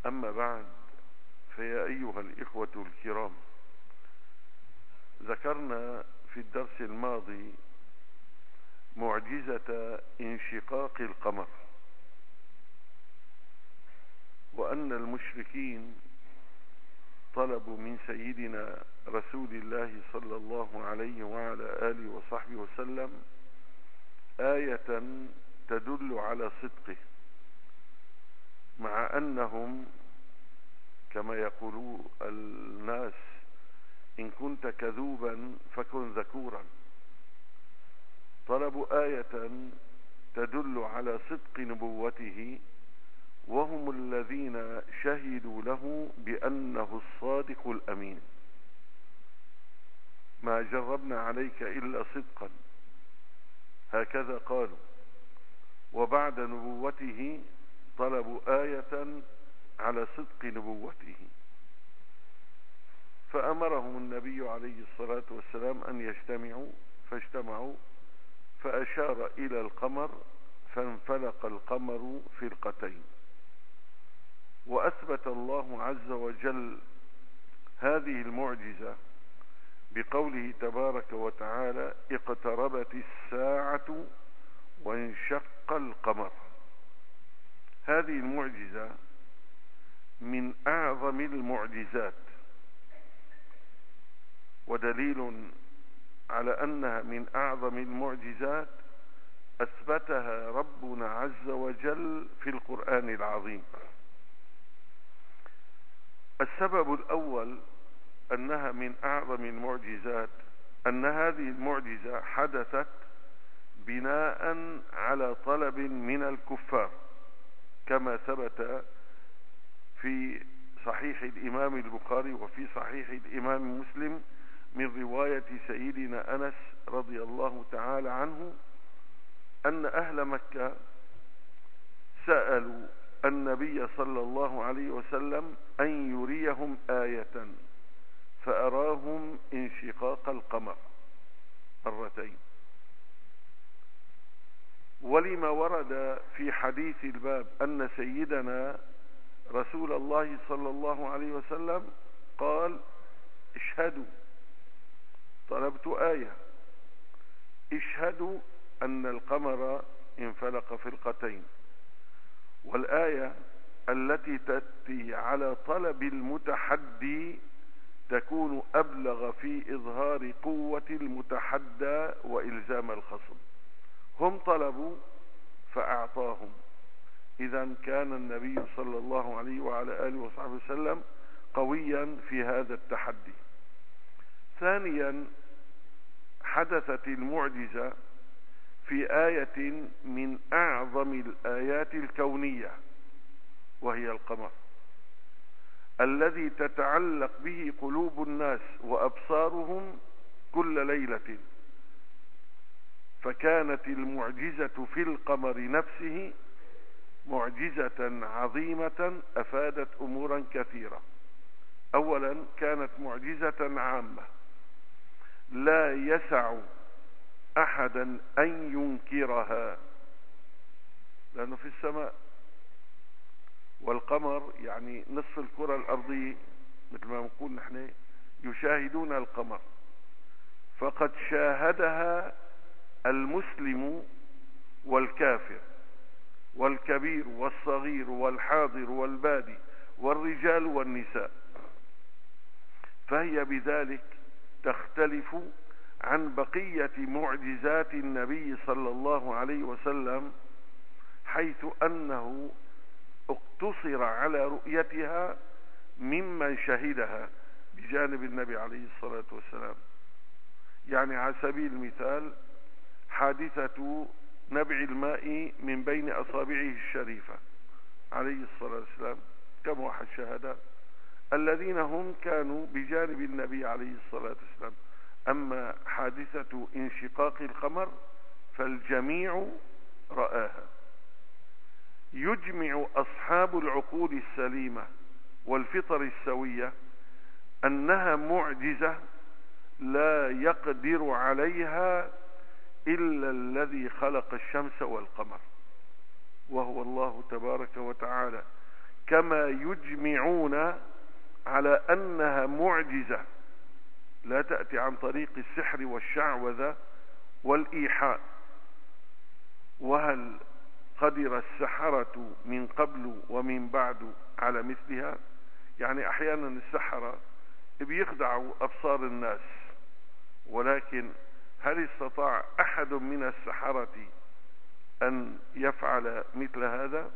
أما بعد، فيا أيها الإخوة الكرام، ذكرنا في الدرس الماضي معجزة انشقاق القمر، وأن المشركين طلبوا من سيدنا رسول الله صلى الله عليه وعلى آله وصحبه وسلم آية تدل على صدقه، مع أنهم كما يقول الناس: إن كنت كذوبا فكن ذكورا. طلبوا آية تدل على صدق نبوته، وهم الذين شهدوا له بأنه الصادق الأمين. ما جربنا عليك إلا صدقا، هكذا قالوا. وبعد نبوته طلبوا آية على صدق نبوته، فأمرهم النبي عليه الصلاة والسلام أن يجتمعوا، فاجتمعوا، فأشار إلى القمر فانفلق القمر فرقتين. وأثبت الله عز وجل هذه المعجزة بقوله تبارك وتعالى: اقتربت الساعة وانشق القمر. هذه المعجزة من أعظم المعجزات، ودليل على أنها من أعظم المعجزات أثبتها ربنا عز وجل في القرآن العظيم. السبب الأول أنها من أعظم المعجزات أن هذه المعجزة حدثت بناء على طلب من الكفار، كما ثبت في صحيح الإمام البخاري وفي صحيح الإمام مسلم من رواية سيدنا أنس رضي الله تعالى عنه أن أهل مكة سألوا النبي صلى الله عليه وسلم أن يريهم آية، فأراهم انشقاق القمر مرتين. ولما ورد في حديث الباب أن سيدنا رسول الله صلى الله عليه وسلم قال: اشهدوا، طلبت آية، اشهدوا أن القمر انفلق فرقتين. والآية التي تأتي على طلب المتحدي تكون أبلغ في إظهار قوة المتحدى وإلزام الخصم. هم طلبوا فأعطاهم. إذن كان النبي صلى الله عليه وعلى آله وصحبه وسلم قويا في هذا التحدي. ثانيا، حدثت المعجزة في آية من أعظم الآيات الكونية، وهي القمر الذي تتعلق به قلوب الناس وأبصارهم كل ليلة. فكانت المعجزة في القمر نفسه معجزة عظيمة أفادت أمورا كثيرة. أولا، كانت معجزة عامة لا يسع أحدا أن ينكرها، لأنه في السماء، والقمر يعني نصف الكرة الأرضية، مثل ما نقول نحن يشاهدون القمر، فقد شاهدها المسلم والكافر والكبير والصغير والحاضر والبادي والرجال والنساء. فهي بذلك تختلف عن بقية معجزات النبي صلى الله عليه وسلم، حيث أنه اقتصر على رؤيتها ممن شهدها بجانب النبي عليه الصلاة والسلام. يعني على سبيل المثال حادثة نبع الماء من بين أصابعه الشريفة عليه الصلاة والسلام، كم واحد شهد؟ الذين هم كانوا بجانب النبي عليه الصلاة والسلام. أما حادثة انشقاق القمر فالجميع رآها. يجمع أصحاب العقول السليمة والفطر السوية أنها معجزة لا يقدر عليها إلا الذي خلق الشمس والقمر، وهو الله تبارك وتعالى. كما يجمعون على أنها معجزة لا تأتي عن طريق السحر والشعوذة والإيحاء. وهل قدر السحرة من قبل ومن بعد على مثلها؟ يعني أحيانا السحرة بيخدعوا أبصار الناس، ولكن هل استطاع أحد من السحرة أن يفعل مثل هذا؟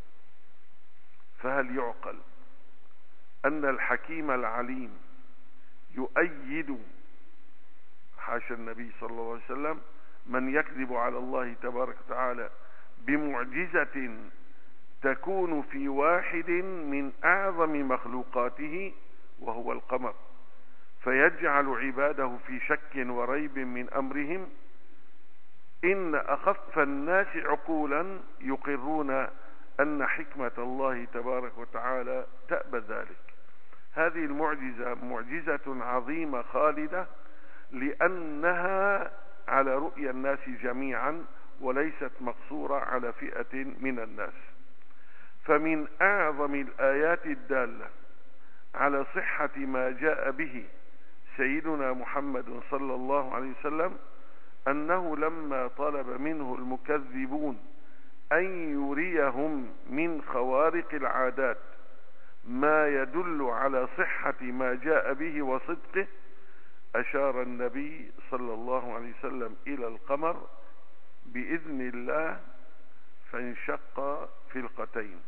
فهل يعقل أن الحكيم العليم يؤيد حاشا النبي صلى الله عليه وسلم من يكذب على الله تبارك وتعالى بمعجزة تكون في واحد من أعظم مخلوقاته وهو القمر، فيجعل عباده في شك وريب من أمرهم؟ إن أخف الناس عقولا يقرون أن حكمة الله تبارك وتعالى تأبى ذلك. هذه المعجزة معجزة عظيمة خالدة، لأنها على رؤيا الناس جميعا وليست مقصورة على فئة من الناس. فمن أعظم الآيات الدالة على صحة ما جاء به سيدنا محمد صلى الله عليه وسلم أنه لما طلب منه المكذبون أن يريهم من خوارق العادات ما يدل على صحة ما جاء به وصدقه، أشار النبي صلى الله عليه وسلم إلى القمر بإذن الله فانشق فلقتين،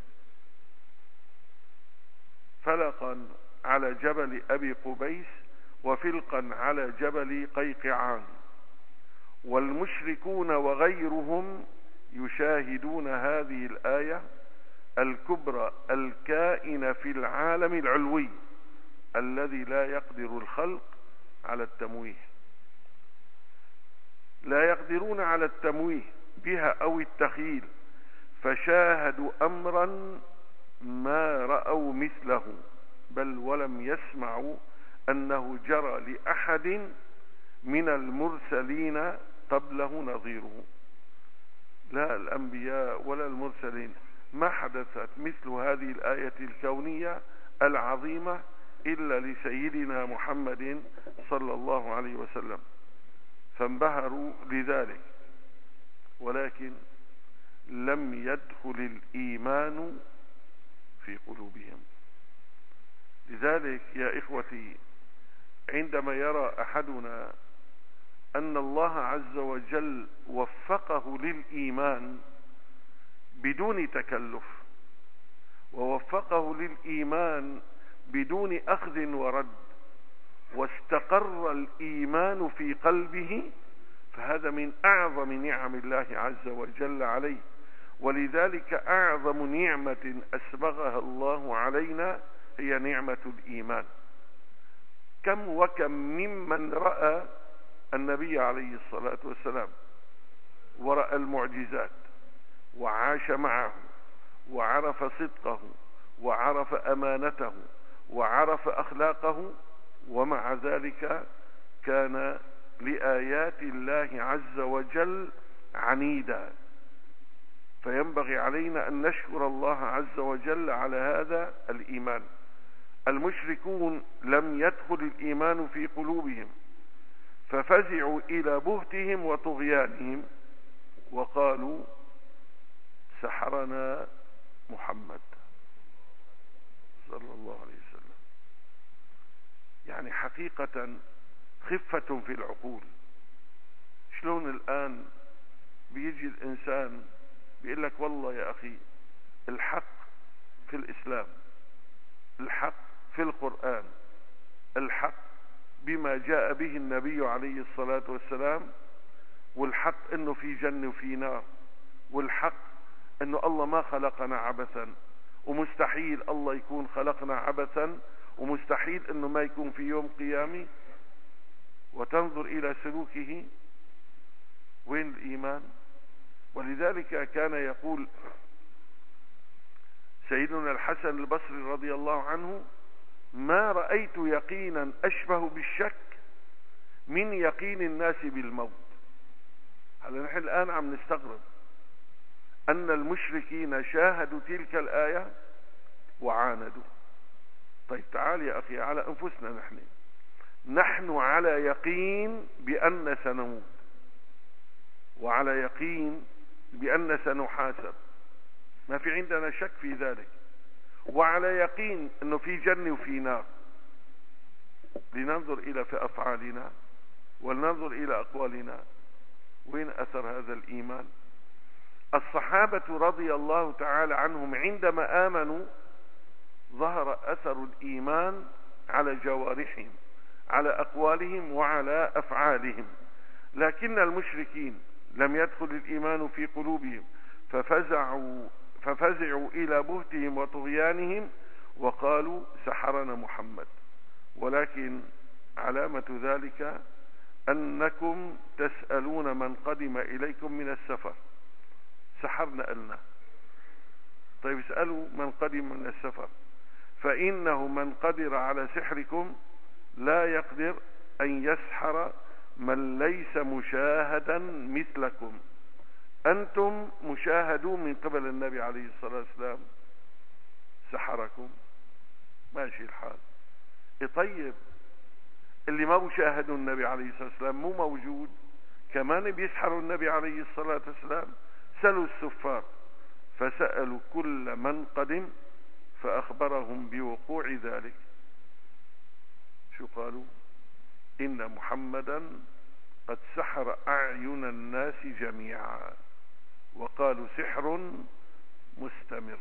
فلقا على جبل أبي قبيس وفلقا على جبل قيقعان، والمشركون وغيرهم يشاهدون هذه الآية الكبرى الكائنة في العالم العلوي الذي لا يقدر الخلق على التمويه، لا يقدرون على التمويه بها أو التخيل، فشاهدوا أمرا ما رأوا مثله بل ولم يسمعوا أنه جرى لأحد من المرسلين قبله نظيره. لا الأنبياء ولا المرسلين ما حدثت مثل هذه الآية الكونية العظيمة إلا لسيدنا محمد صلى الله عليه وسلم، فانبهروا لذلك، ولكن لم يدخل الإيمان في قلوبهم. لذلك يا إخوتي، عندما يرى أحدنا أن الله عز وجل وفقه للإيمان بدون تكلف، ووفقه للإيمان بدون أخذ ورد، واستقر الإيمان في قلبه، فهذا من أعظم نعم الله عز وجل عليه. ولذلك أعظم نعمة أسبغها الله علينا هي نعمة الإيمان. كم وكم ممن رأى النبي عليه الصلاة والسلام ورأى المعجزات وعاش معه وعرف صدقه وعرف أمانته وعرف أخلاقه، ومع ذلك كان لآيات الله عز وجل عنيدا. فينبغي علينا أن نشكر الله عز وجل على هذا الإيمان. المشركون لم يدخل الإيمان في قلوبهم، ففزعوا إلى بهتهم وطغيانهم وقالوا سحرنا محمد صلى الله عليه وسلم. يعني حقيقة خفة في العقول. شلون الآن بيجي الإنسان بيقول لك والله يا أخي الحق في الإسلام، الحق في القرآن، الحق بما جاء به النبي عليه الصلاة والسلام، والحق انه في جنة وفي نار، والحق انه الله ما خلقنا عبثا، ومستحيل الله يكون خلقنا عبثا، ومستحيل انه ما يكون في يوم قيامي. وتنظر الى سلوكه، وين الايمان؟ ولذلك كان يقول سيدنا الحسن البصري رضي الله عنه: ما رأيت يقينا أشبه بالشك من يقين الناس بالموت. هلا نحن الآن عم نستغرب أن المشركين شاهدوا تلك الآية وعاندوا. طيب تعال يا أخي على أنفسنا، نحن على يقين بأن سنموت، وعلى يقين بأن سنحاسب، ما في عندنا شك في ذلك، وعلى يقين أنه في جنة وفي نار. لننظر إلى في أفعالنا ولننظر إلى أقوالنا، وين أثر هذا الإيمان؟ الصحابة رضي الله تعالى عنهم عندما آمنوا ظهر أثر الإيمان على جوارحهم، على أقوالهم وعلى أفعالهم. لكن المشركين لم يدخل الإيمان في قلوبهم، ففزعوا إلى بهتهم وطغيانهم وقالوا سحرنا محمد. ولكن علامة ذلك أنكم تسألون من قدم إليكم من السفر، سحرنا قلنا. طيب اسألوا من قدم من السفر، فإنه من قدر على سحركم لا يقدر أن يسحر من ليس مشاهدا مثلكم. أنتم مشاهدون من قبل النبي عليه الصلاة والسلام، سحركم، ماشي الحال. طيب اللي ما بيشاهدوا النبي عليه الصلاة والسلام مو موجود، كمان بيسحروا النبي عليه الصلاة والسلام. سألوا السفار، فسألوا كل من قدم فأخبرهم بوقوع ذلك. شو قالوا؟ إن محمدا قد سحر أعين الناس جميعا، وقالوا سحر مستمر.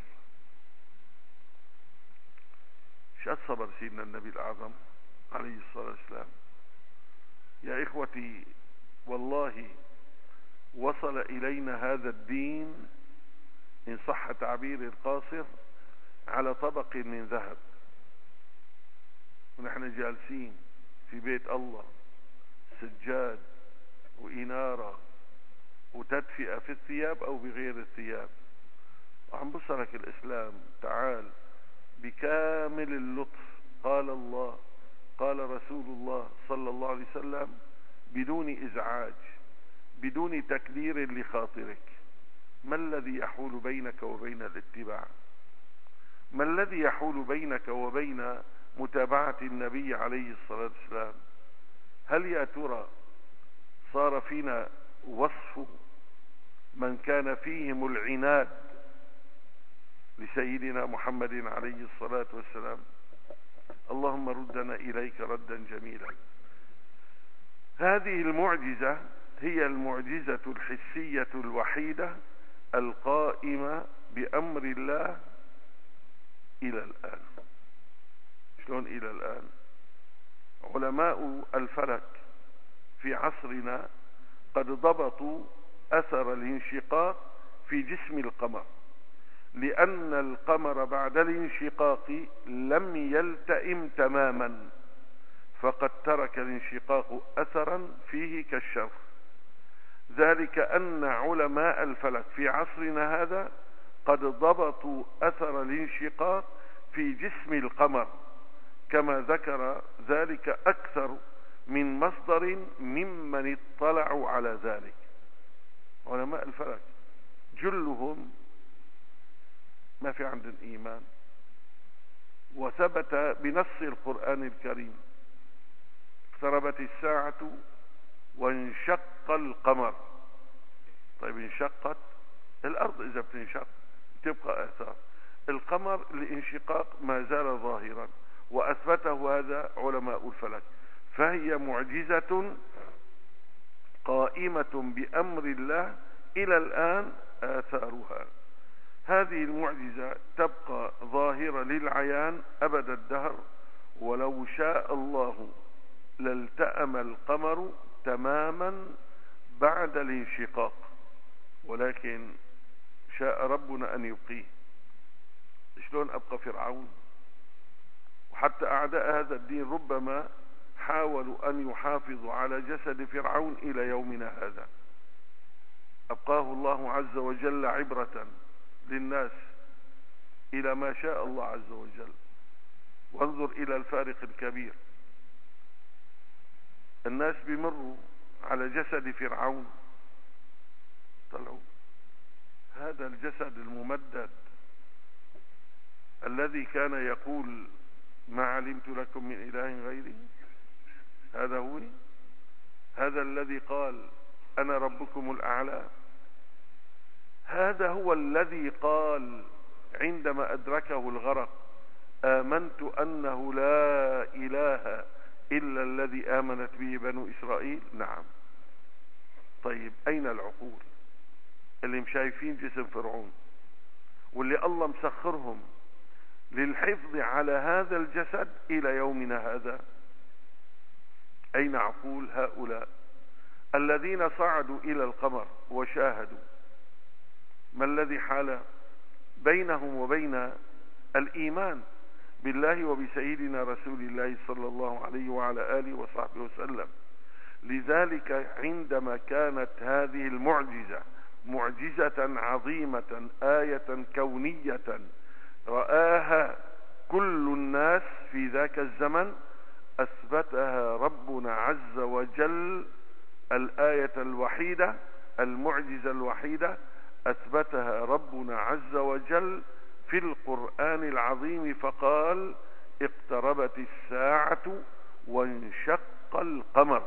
شو صبر سيدنا النبي الأعظم عليه الصلاة والسلام. يا إخوتي والله وصل إلينا هذا الدين إن صح تعبير القاصر على طبق من ذهب، ونحن جالسين في بيت الله، سجاد وإنارة وتدفئة في الثياب أو بغير الثياب، وعم بصرك الإسلام تعال بكامل اللطف، قال الله قال رسول الله صلى الله عليه وسلم، بدون إزعاج، بدون تكدير لخاطرك. ما الذي يحول بينك وبين الاتباع؟ ما الذي يحول بينك وبين متابعة النبي عليه الصلاة والسلام؟ هل يا ترى صار فينا وصف من كان فيهم العناد لسيدنا محمد عليه الصلاة والسلام؟ اللهم ردنا إليك ردا جميلا. هذه المعجزة هي المعجزة الحسية الوحيدة القائمة بأمر الله إلى الآن. شلون إلى الآن؟ علماء الفلك في عصرنا قد ضبطوا أثر الانشقاق في جسم القمر، لأن القمر بعد الانشقاق لم يلتئم تماما، فقد ترك الانشقاق أثرا فيه كالشرخ. ذلك أن علماء الفلك في عصرنا هذا قد ضبطوا أثر الانشقاق في جسم القمر، كما ذكر ذلك أكثر من مصدر ممن اطلعوا على ذلك. علماء الفلك جلهم ما في عندهم إيمان، وثبت بنص القرآن الكريم: اقتربت الساعة وانشق القمر. طيب انشقت الأرض، إذا بتنشق تبقى آثار. القمر الانشقاق ما زال ظاهرا، وأثبته هذا علماء الفلك. فهي معجزة قائمة بأمر الله إلى الآن آثارها. هذه المعجزة تبقى ظاهرة للعيان أبد الدهر، ولو شاء الله لالتأم القمر تماما بعد الانشقاق، ولكن شاء ربنا أن يبقيه. شلون أبقى فرعون؟ وحتى أعداء هذا الدين ربما حاولوا أن يحافظوا على جسد فرعون إلى يومنا هذا. أبقاه الله عز وجل عبرة للناس إلى ما شاء الله عز وجل. وانظر إلى الفارق الكبير. الناس بيمروا على جسد فرعون، طلعوا هذا الجسد الممدد الذي كان يقول ما علمت لكم من إله غيري، هذا هو، هذا الذي قال أنا ربكم الأعلى، هذا هو الذي قال عندما أدركه الغرق آمنت أنه لا إله إلا الذي آمنت به بنو إسرائيل. نعم. طيب أين العقول اللي مش شايفين جسم فرعون واللي الله مسخرهم للحفظ على هذا الجسد إلى يومنا هذا؟ أين عقول هؤلاء الذين صعدوا إلى القمر وشاهدوا؟ ما الذي حال بينهم وبين الإيمان بالله وبسيدنا رسول الله صلى الله عليه وعلى آله وصحبه وسلم؟ لذلك عندما كانت هذه المعجزة معجزة عظيمة، آية كونية رآها كل الناس في ذاك الزمن، أثبتها ربنا عز وجل. الآية الوحيدة، المعجزة الوحيدة أثبتها ربنا عز وجل في القرآن العظيم، فقال اقتربت الساعة وانشق القمر.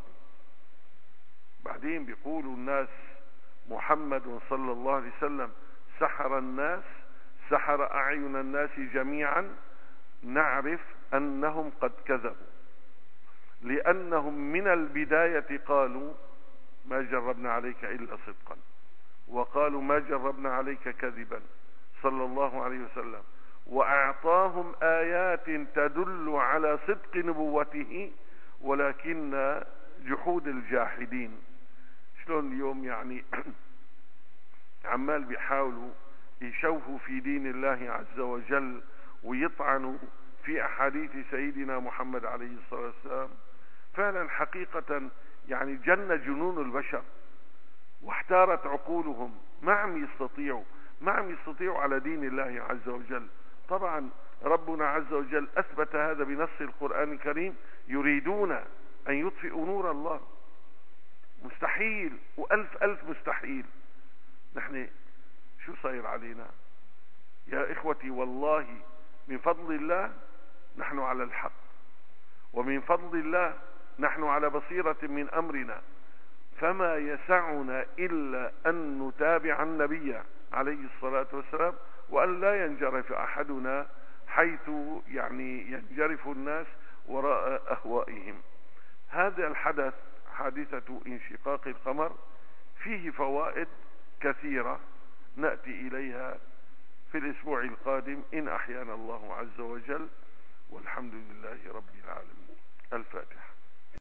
بعدين بيقولوا الناس محمد صلى الله عليه وسلم سحر الناس، سحر أعين الناس جميعا. نعرف أنهم قد كذبوا، لأنهم من البداية قالوا ما جربنا عليك إلا صدقا، وقالوا ما جربنا عليك كذبا صلى الله عليه وسلم، وأعطاهم آيات تدل على صدق نبوته، ولكن جحود الجاحدين. شلون اليوم يعني عمال بيحاولوا يشوفوا في دين الله عز وجل ويطعنوا في أحاديث سيدنا محمد عليه الصلاة والسلام. فعلا حقيقة يعني جن جنون البشر واحتارت عقولهم، ما عم يستطيعوا على دين الله عز وجل. طبعا ربنا عز وجل أثبت هذا بنص القرآن الكريم، يريدون أن يطفئوا نور الله. مستحيل، وألف مستحيل. نحن شو صاير علينا يا إخوتي؟ والله من فضل الله نحن على الحق، ومن فضل الله نحن على بصيرة من أمرنا، فما يسعنا إلا أن نتابع النبي عليه الصلاة والسلام، وأن لا ينجرف أحدنا حيث يعني ينجرف الناس وراء أهوائهم. هذا الحدث، حادثة انشقاق القمر، فيه فوائد كثيرة نأتي إليها في الأسبوع القادم إن أحيانا الله عز وجل، والحمد